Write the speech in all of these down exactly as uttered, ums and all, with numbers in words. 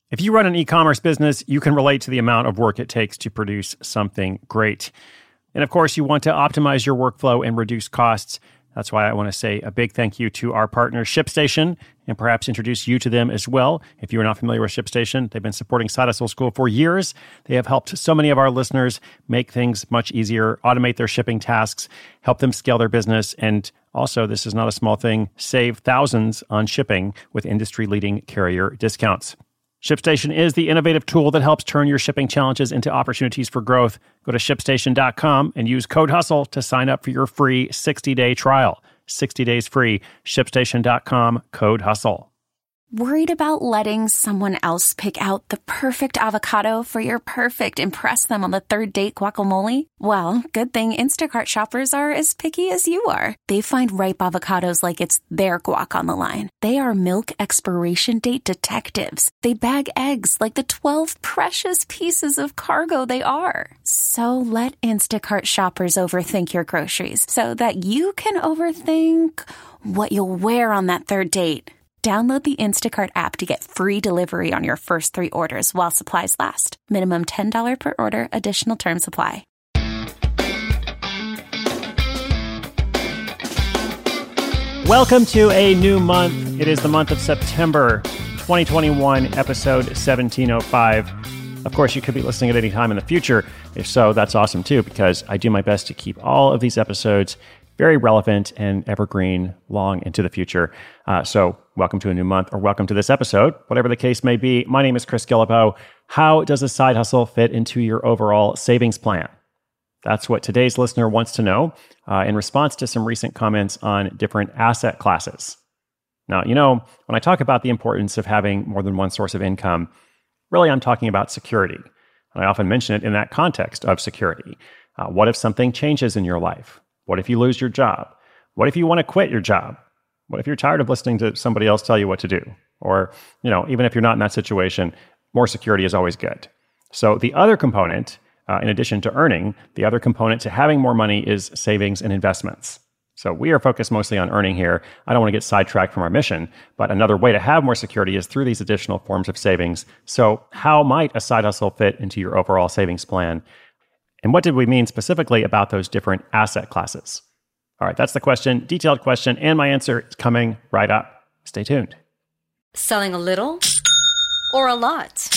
If you run an e-commerce business, you can relate to the amount of work it takes to produce something great. And of course, you want to optimize your workflow and reduce costs. That's why I want to say a big thank you to our partner, ShipStation, and perhaps introduce you to them as well. If you're not familiar with ShipStation, they've been supporting Side Hustle School for years. They have helped so many of our listeners make things much easier, automate their shipping tasks, help them scale their business, and also, this is not a small thing, save thousands on shipping with industry-leading carrier discounts. ShipStation is the innovative tool that helps turn your shipping challenges into opportunities for growth. Go to ship station dot com and use code HUSTLE to sign up for your free sixty-day trial. sixty days free. ship station dot com, code HUSTLE. Worried about letting someone else pick out the perfect avocado for your perfect impress them on the third date guacamole? Well, good thing Instacart shoppers are as picky as you are. They find ripe avocados like it's their guac on the line. They are milk expiration date detectives. They bag eggs like the twelve precious pieces of cargo they are. So let Instacart shoppers overthink your groceries so that you can overthink what you'll wear on that third date. Download the Instacart app to get free delivery on your first three orders while supplies last. Minimum ten dollars per order. Additional terms apply. Welcome to a new month. It is the month of September twenty twenty-one, episode seventeen oh five. Of course, you could be listening at any time in the future. If so, that's awesome too, because I do my best to keep all of these episodes very relevant and evergreen long into the future. Uh, so welcome to a new month, or welcome to this episode, whatever the case may be. My name is Chris Guillebeau. How does a side hustle fit into your overall savings plan? That's what today's listener wants to know uh, in response to some recent comments on different asset classes. Now, you know, when I talk about the importance of having more than one source of income, really I'm talking about security. And I often mention it in that context of security. Uh, what if something changes in your life? What if you lose your job? What if you want to quit your job? What if you're tired of listening to somebody else tell you what to do? Or, you know, even if you're not in that situation, more security is always good. So the other component, uh, in addition to earning, the other component to having more money is savings and investments. So we are focused mostly on earning here. I don't want to get sidetracked from our mission, but another way to have more security is through these additional forms of savings. So how might a side hustle fit into your overall savings plan? And what did we mean specifically about those different asset classes? All right, that's the question, detailed question, and my answer is coming right up. Stay tuned. Selling a little or a lot?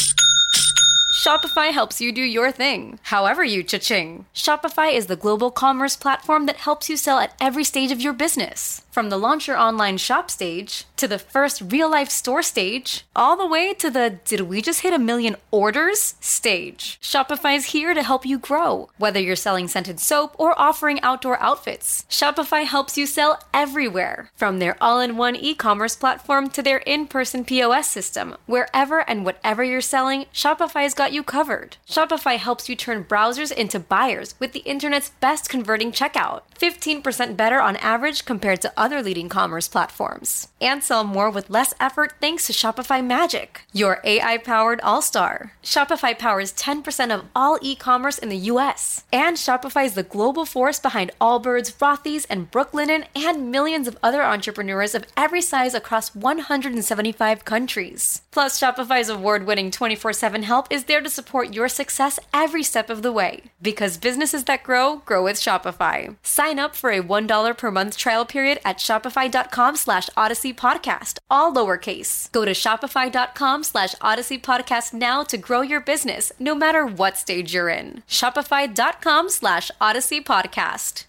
Shopify helps you do your thing, however you cha-ching. Shopify is the global commerce platform that helps you sell at every stage of your business. From the launch your online shop stage, to the first real-life store stage, all the way to the did we just hit a million orders stage. Shopify is here to help you grow. Whether you're selling scented soap or offering outdoor outfits, Shopify helps you sell everywhere. From their all-in-one e-commerce platform to their in-person P O S system, wherever and whatever you're selling, Shopify's got you covered. Shopify helps you turn browsers into buyers with the internet's best converting checkout. fifteen percent better on average compared to other leading commerce platforms. And sell more with less effort thanks to Shopify Magic, your A I-powered all-star. Shopify powers ten percent of all e-commerce in the U S. And Shopify is the global force behind Allbirds, Rothy's, and Brooklinen, and millions of other entrepreneurs of every size across one hundred seventy-five countries. Plus, Shopify's award-winning twenty-four seven help is there to support your success every step of the way. Because businesses that grow, grow with Shopify. Sign up for a one dollar per month trial period at shopify.com slash Odyssey Podcast, all lowercase. Go to shopify.com slash Odyssey Podcast now to grow your business, no matter what stage you're in. Shopify.com slash Odyssey Podcast.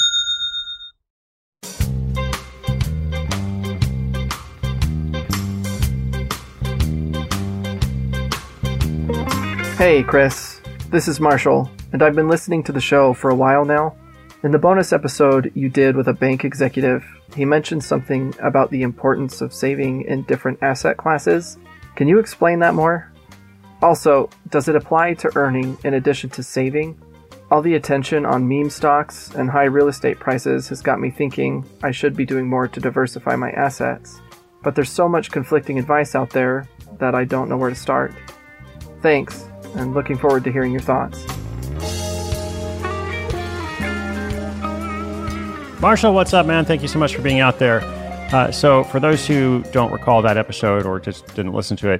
Hey, Chris. This is Marshall, and I've been listening to the show for a while now. In the bonus episode you did with a bank executive, he mentioned something about the importance of saving in different asset classes. Can you explain that more? Also, does it apply to earning in addition to saving? All the attention on meme stocks and high real estate prices has got me thinking I should be doing more to diversify my assets. But there's so much conflicting advice out there that I don't know where to start. Thanks, and looking forward to hearing your thoughts. Marshall, what's up, man? Thank you so much for being out there. Uh, so for those who don't recall that episode or just didn't listen to it,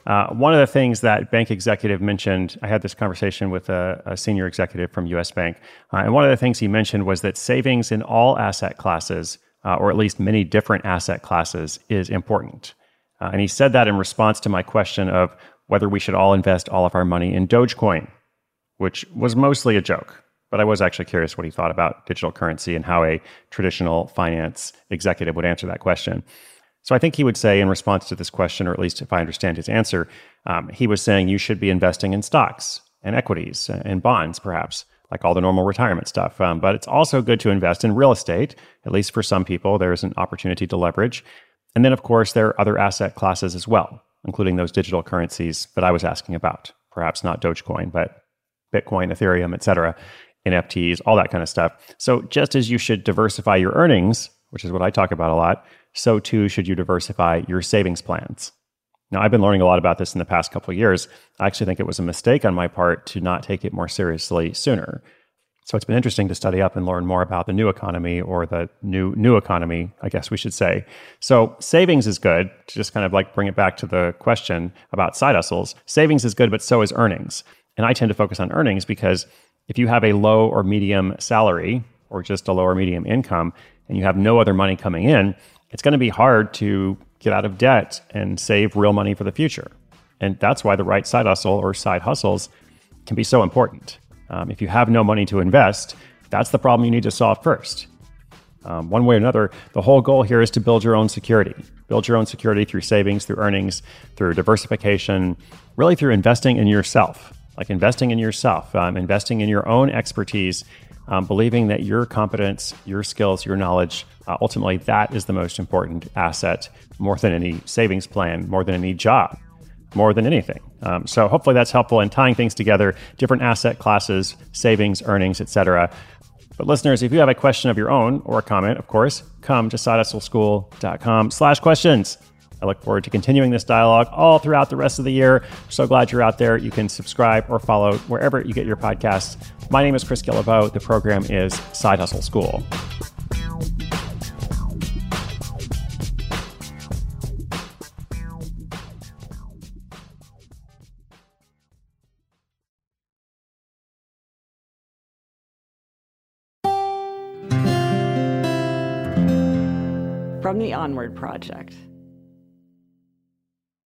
Uh, one of the things that bank executive mentioned, I had this conversation with a, a senior executive from U S Bank, uh, and one of the things he mentioned was that savings in all asset classes, uh, or at least many different asset classes, is important. Uh, and he said that in response to my question of whether we should all invest all of our money in Dogecoin, which was mostly a joke. But I was actually curious what he thought about digital currency and how a traditional finance executive would answer that question. So I think he would say in response to this question, or at least if I understand his answer, um, he was saying you should be investing in stocks and equities and bonds, perhaps, like all the normal retirement stuff. Um, but it's also good to invest in real estate, at least for some people. There's an opportunity to leverage. And then, of course, there are other asset classes as well, including those digital currencies that I was asking about. Perhaps not Dogecoin, but Bitcoin, Ethereum, et cetera, N F Ts, all that kind of stuff. So just as you should diversify your earnings, which is what I talk about a lot, so too should you diversify your savings plans. Now, I've been learning a lot about this in the past couple of years. I actually think it was a mistake on my part to not take it more seriously sooner. So it's been interesting to study up and learn more about the new economy, or the new new economy, I guess we should say. So savings is good, to just kind of like bring it back to the question about side hustles. Savings is good, but so is earnings. And I tend to focus on earnings because if you have a low or medium salary, or just a low or medium income, and you have no other money coming in, it's going to be hard to get out of debt and save real money for the future. And that's why the right side hustle or side hustles can be so important. Um, if you have no money to invest, that's the problem you need to solve first. Um, one way or another, the whole goal here is to build your own security. Build your own security through savings, through earnings, through diversification, really through investing in yourself. Like investing in yourself, um, investing in your own expertise, um, believing that your competence, your skills, your knowledge, uh, ultimately that is the most important asset, more than any savings plan, more than any job, more than anything. Um, so hopefully that's helpful in tying things together, different asset classes, savings, earnings, et cetera. But listeners, if you have a question of your own or a comment, of course, come to sidehustleschool.com slash questions. I look forward to continuing this dialogue all throughout the rest of the year. So glad you're out there. You can subscribe or follow wherever you get your podcasts. My name is Chris Guillebeau. The program is Side Hustle School. From the Onward Project.